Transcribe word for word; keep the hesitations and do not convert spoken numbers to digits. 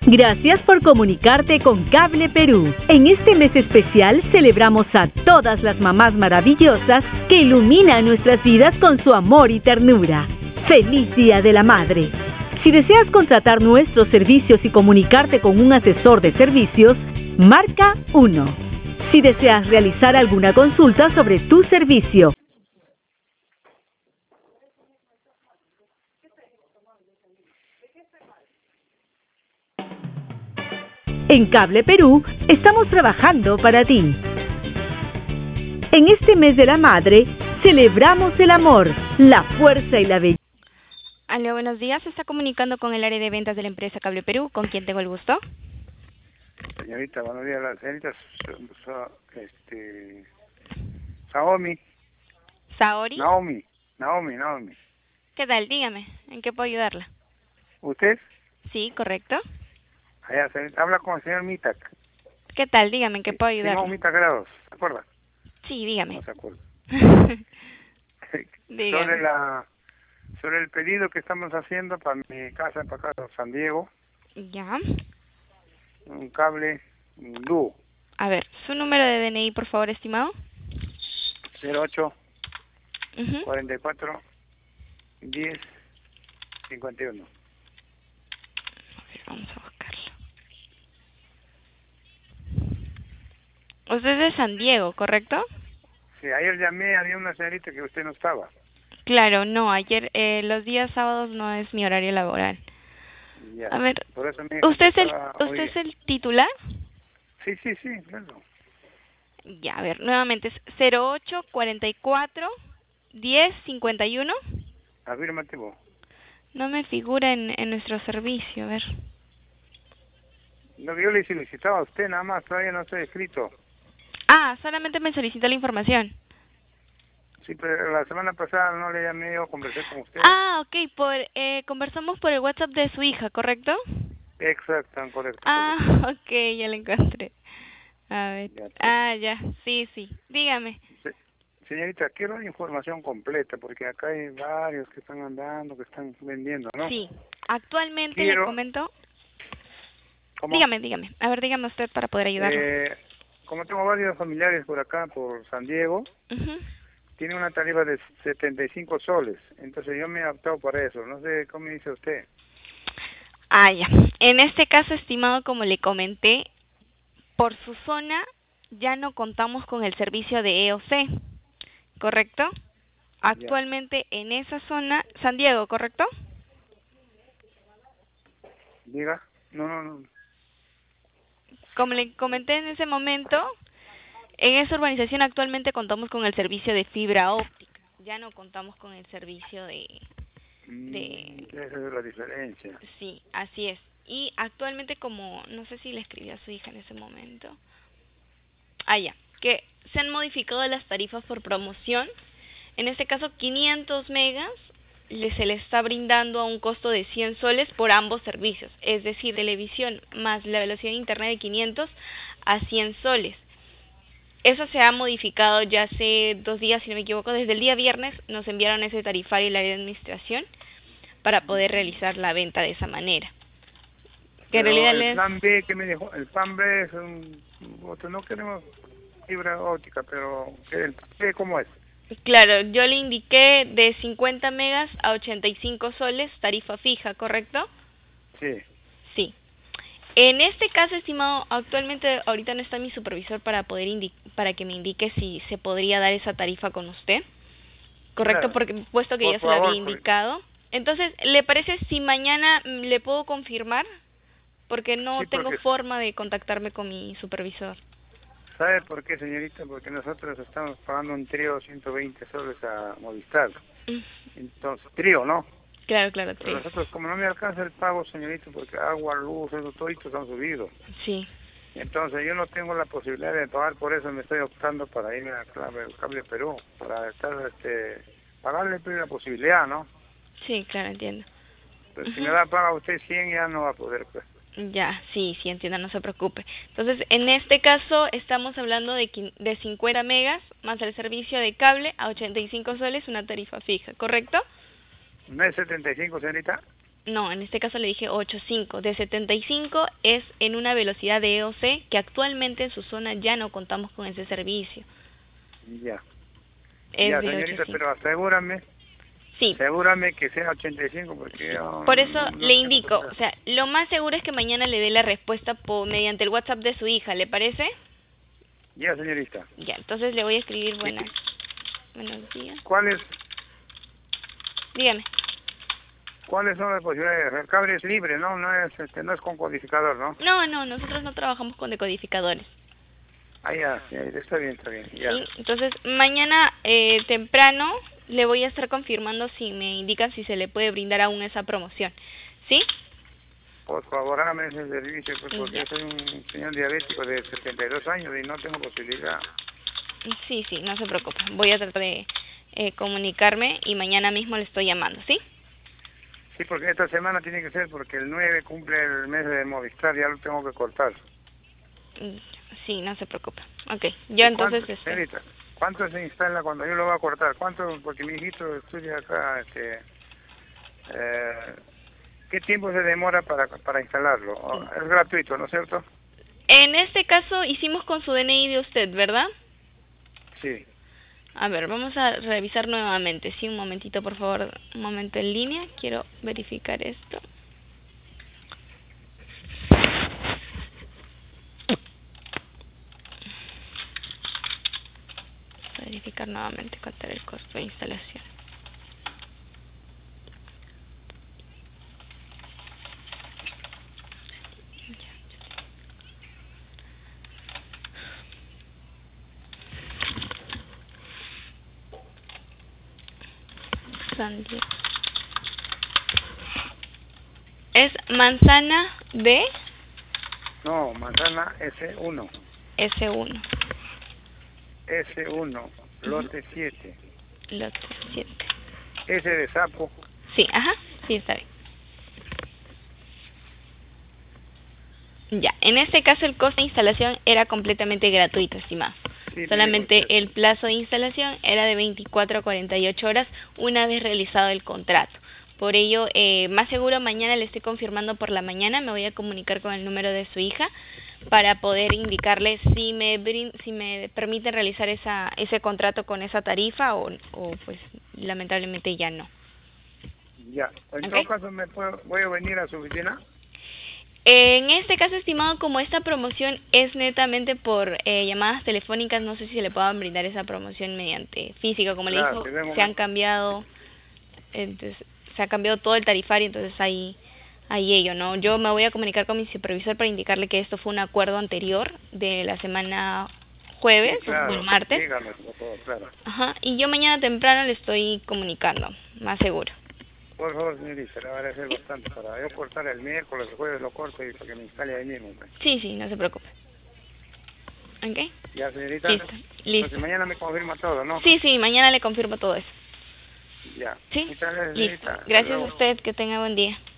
Gracias por comunicarte con Cable Perú. En este mes especial celebramos a todas las mamás maravillosas que iluminan nuestras vidas con su amor y ternura. ¡Feliz Día de la Madre! Si deseas contratar nuestros servicios y comunicarte con un asesor de servicios, marca uno. Si deseas realizar alguna consulta sobre tu servicio, en Cable Perú estamos trabajando para ti. En este mes de la madre, celebramos el amor, la fuerza y la belleza. Aló, buenos días. Se está comunicando con el área de ventas de la empresa Cable Perú. ¿Con quién tengo el gusto? Señorita, buenos días. La señorita, este, Naomi. Saori. Naomi, Naomi, Naomi. ¿Qué tal? Dígame, ¿en qué puedo ayudarla? ¿Usted? Sí, correcto. Allá, señorita, habla con el señor Mitak. ¿Qué tal? Dígame, ¿en qué puedo ayudarla? Simón Mitak Grados, ¿se acuerda? Sí, dígame. No se acuerda. Dígame. Sobre la, sobre el pedido que estamos haciendo para mi casa, para acá, San Diego, Ya. un cable, un dúo, A ver, su número de D N I, por favor, estimado. cero ocho, Ujú. cuarenta y cuatro, diez, cincuenta y uno. A ver, vamos a buscarlo. Usted es de San Diego, ¿correcto? Sí, ayer llamé, había una señorita que usted no estaba. Claro, no, ayer, eh, los días sábados no es mi horario laboral. Ya. A ver, Por eso me dijo ¿usted que es el, estaba hoy usted es día. el titular? Sí, sí, sí, claro. Ya, a ver, nuevamente es cero ocho, cuarenta y cuatro, diez, cincuenta y uno. Afirmativo. No me figura en, en nuestro servicio, a ver. Lo que yo le solicitaba a usted nada más, todavía no estoy escrito. Ah, solamente me solicita la información. Sí, pero la semana pasada no le llamé, yo conversé con usted. Ah, ok, por, eh, conversamos por el WhatsApp de su hija, ¿correcto? Exacto, correcto. Ah, correcto. ok, ya la encontré. A ver, Ya, pues. ah, ya, sí, sí, dígame. Se- Señorita, quiero la información completa, porque acá hay varios que están andando, que están vendiendo, ¿no? Sí, actualmente le Quiero, comento. ¿cómo? Dígame, dígame. A ver, dígame usted para poder ayudarlo. Eh, como tengo varios familiares por acá, por San Diego, Ujú. tiene una tarifa de setenta y cinco soles. Entonces yo me he optado por eso. No sé cómo dice usted. Ah, ya. En este caso, estimado, como le comenté, por su zona ya no contamos con el servicio de E O C, ¿correcto? Actualmente en esa zona, San Diego, ¿correcto? Diga. No, no, no. Como le comenté en ese momento, en esa urbanización actualmente contamos con el servicio de fibra óptica, ya no contamos con el servicio de... de... Mm, esa es la diferencia. Sí, así es. Y actualmente, como no sé si le escribí a su hija en ese momento, ah, ya, que se han modificado las tarifas por promoción. En este caso, quinientos megas le, se le está brindando a un costo de cien soles por ambos servicios, es decir, televisión más la velocidad de internet de quinientos a cien soles. Eso se ha modificado ya hace dos días, si no me equivoco, desde el día viernes nos enviaron ese tarifario y la de administración para poder realizar la venta de esa manera. Que en Pero realidad el les... plan B que me dijo, el plan B es un, otro, no queremos fibra óptica, pero el plan B, ¿cómo es? Claro, yo le indiqué de cincuenta megas a ochenta y cinco soles, tarifa fija, ¿correcto? Sí. Sí. En este caso, estimado, actualmente ahorita no está mi supervisor para poder indi para que me indique si se podría dar esa tarifa con usted, ¿correcto? Claro. Porque puesto que Por ya se lo había favor, por- indicado. Entonces, ¿le parece si mañana mm, le puedo confirmar? Porque no sí, tengo porque, forma de contactarme con mi supervisor. ¿sabe por qué, señorita? Porque nosotros estamos pagando un trío ciento veinte soles a Movistar. Mm, Entonces, trío, ¿no? Claro, claro, Pero sí. nosotros, como no me alcanza el pago, señorita, porque agua, luz, esos toditos han subido. Sí. Entonces, yo no tengo la posibilidad de pagar, por eso me estoy optando para irme a Cable, Cable Perú, para estar, este, pagarle pues, la posibilidad, ¿no? Sí, claro, entiendo. Pero si Ujú. me da paga usted cien, ya no va a poder, pues. Ya, sí, sí, entiendo, no se preocupe. Entonces, en este caso, estamos hablando de, quin- de cincuenta megas más el servicio de cable a ochenta y cinco soles, una tarifa fija, ¿correcto? ¿No es setenta y cinco, señorita? No, en este caso le dije ochenta y cinco. De setenta y cinco es en una velocidad de E O C que actualmente en su zona ya no contamos con ese servicio. Ya. Es Ya, de señorita, ochenta y cinco. pero asegúrame, Sí. asegúrame que sea ochenta y cinco porque yo Por eso no, no le tengo indico, posibilidad. o sea, lo más seguro es que mañana le dé la respuesta por mediante el WhatsApp de su hija, ¿le parece? Ya, señorita. Ya, entonces le voy a escribir buenas, buenos días. ¿Cuáles Dígame. cuáles son las posibilidades? El cable es libre, ¿no? No es este, no es con codificador, ¿no? No, no, nosotros no trabajamos con decodificadores. Ah, ya, ya, está bien, está bien, ya. Sí, entonces mañana eh, temprano le voy a estar confirmando si me indican si se le puede brindar aún esa promoción. ¿Sí? Por favor, hágame ese servicio, pues, porque Ya. soy un señor diabético de setenta y dos años y no tengo posibilidad. Sí, sí, no se preocupe. Voy a tratar de eh, comunicarme y mañana mismo le estoy llamando, ¿sí? Sí, porque esta semana tiene que ser porque el nueve cumple el mes de Movistar, ya lo tengo que cortar. Mm, Sí, no se preocupe. Ok, yo entonces... ¿Cuánto, Este, señorita, cuánto se instala cuando yo lo voy a cortar? ¿Cuánto? Porque mi hijito estudia acá, este, eh, ¿qué tiempo se demora para, para instalarlo? Oh, es gratuito, ¿no es cierto? en este caso hicimos con su D N I de usted, ¿verdad? Sí. A ver, vamos a revisar nuevamente. Sí, un momentito, por favor, un momento en línea. Quiero verificar esto. Verificar nuevamente cuánto era el costo de instalación. San Diego. ¿Es manzana B? No, manzana S uno. S uno. S uno, lote siete. Lote siete. S de sapo. Sí, ajá, sí, está bien. Ya, en este caso el costo de instalación era completamente gratuito, estimado. Sí, Solamente digo, el plazo de instalación era de veinticuatro a cuarenta y ocho horas una vez realizado el contrato. Por ello, eh, más seguro mañana le estoy confirmando por la mañana, me voy a comunicar con el número de su hija para poder indicarle si me brin si me permite realizar esa ese contrato con esa tarifa o, o pues lamentablemente ya no. Ya, en ¿Ok? todo caso me puedo, voy a venir a su oficina. En este caso, estimado, como esta promoción es netamente por eh, llamadas telefónicas, no sé si se le puedan brindar esa promoción mediante física, como Claro, le dijo, si vengo se han me- cambiado, entonces se ha cambiado todo el tarifario, entonces ahí ahí ello, ¿no? Yo me voy a comunicar con mi supervisor para indicarle que esto fue un acuerdo anterior de la semana jueves Sí, o claro, el martes. dígame, por favor, claro. Ajá, y yo mañana temprano le estoy comunicando, más seguro. Por favor, señorita, le voy a agradecer bastante para yo cortar el miércoles, el jueves lo corto y para que me instale ahí mismo. Pues. Sí, sí, no se preocupe. ¿Ok? Ya, señorita. Listo, listo. Entonces mañana me confirma todo, ¿no? Sí, sí, mañana le confirmo todo eso. Ya. ¿Sí? Muchas gracias, Listo. señorita. Hasta Gracias a luego. usted, que tenga buen día.